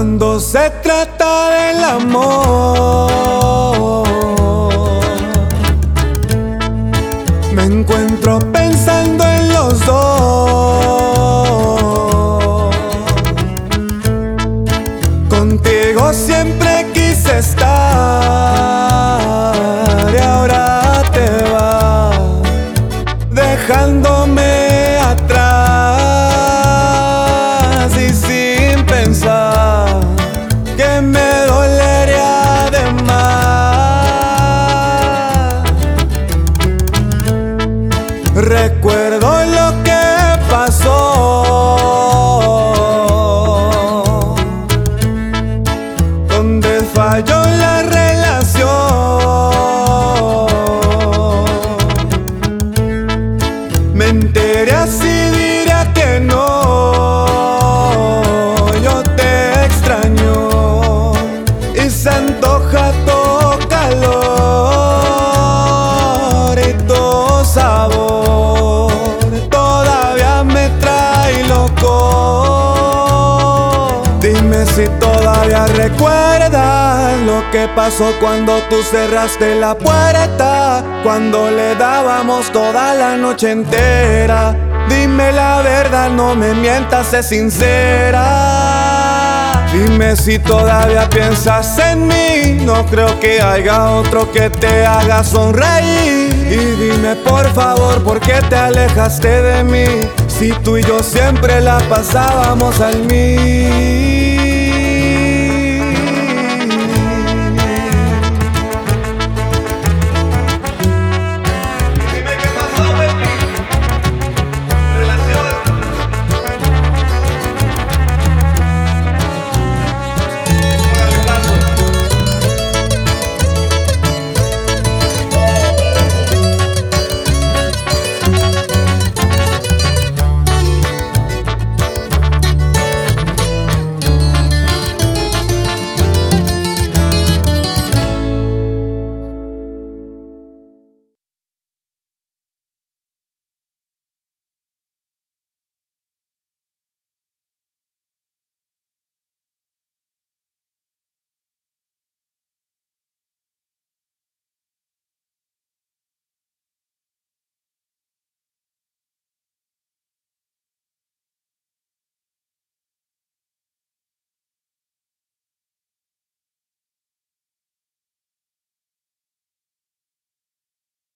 Cuando se trata del amor, me encuentro pensando en los dos. Contigo siempre quise estar y ahora te vas dejándome atrás y sin pensar que me dolería de más. Recuerdo lo que pasó, donde falló la relación. Mentiría si diría que no, yo te extraño y se antoja tu calor y tu sabor todavía me trae loco. Dime si todavía recuerdas lo que pasó cuando tú cerraste la puerta, cuando le dábamos toda la noche entera. Dime la verdad, no me mientas, sé sincera. Dime si todavía piensas en mí, no creo que haya otro que te haga sonreír. Y dime por favor, ¿por qué te alejaste de mí? Si tú y yo siempre la pasábamos al mí.